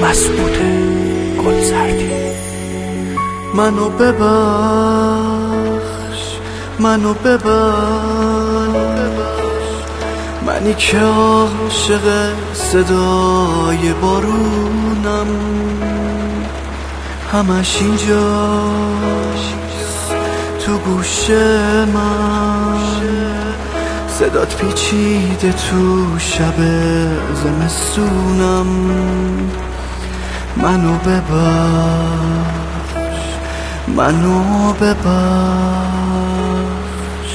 مسعود گلزردی. منو ببخش، منو ببخش، منی که عاشق صدای بارونم، همش اینجاست تو گوش من، صدات پیچیده تو شب زمستونم. منو ببخش، منو ببخش.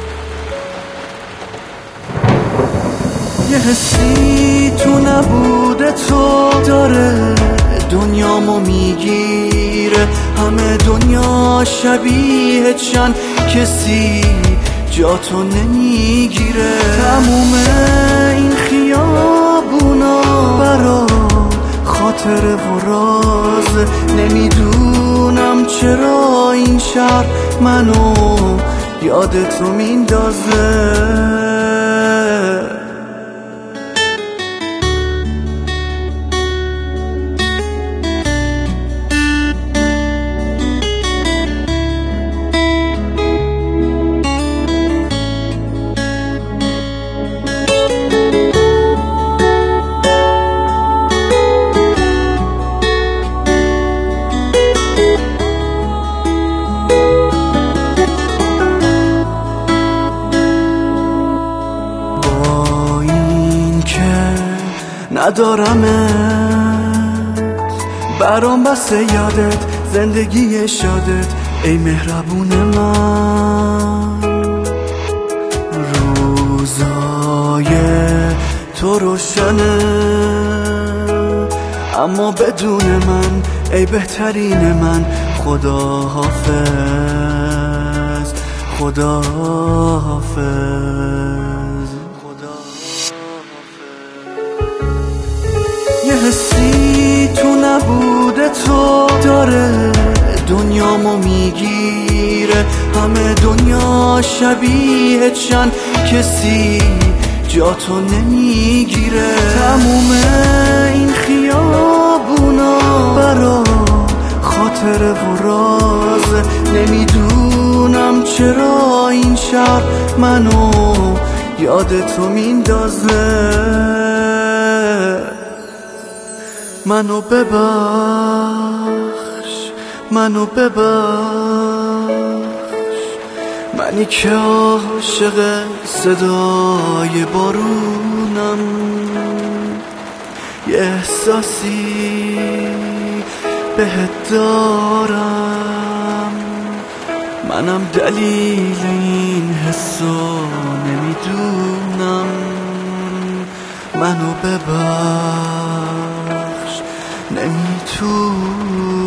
یه حسی تو نبوده تو داره دنیامو میگیره، همه دنیا شبیه چند کسی جاتو نمیگیره. تموم این خیابونا برا خاطر و راز، نمیدونم چرا این شهر منو یادتو میندازه. ندارمت برام بسه یادت، زندگی شادت ای مهربون من. روزای تو روشنه اما بدون من ای بهترین من. خدا حافظ، خدا حافظ. یه حسی تو نبوده تو داره دنیامو میگیره، همه دنیا شبیه چند کسی جاتو نمیگیره. تموم این خیابونا برا خاطر و راز، نمیدونم چرا این شهر منو یادتو میندازه. منو ببخش، منو ببخش، منی که عاشق صدای بارونم. یه احساسی بهت دارم، منم دلیل این حسو نمیدونم. منو ببخش، نمیتونم.